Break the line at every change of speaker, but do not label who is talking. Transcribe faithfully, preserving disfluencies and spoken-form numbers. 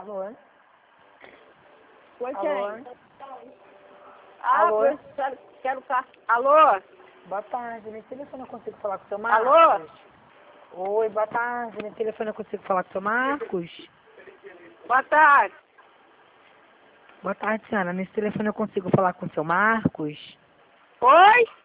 Alô?
Oi,
Alô?
quem? Ah,
Alô?
eu quero, quero cá. Alô?
Boa tarde, nesse telefone eu consigo falar com o seu Marcos?
Alô?
Oi, boa tarde, nesse telefone eu consigo falar com o seu Marcos?
Boa tarde.
Boa tarde, senhora, nesse telefone eu consigo falar com o seu Marcos?
Oi?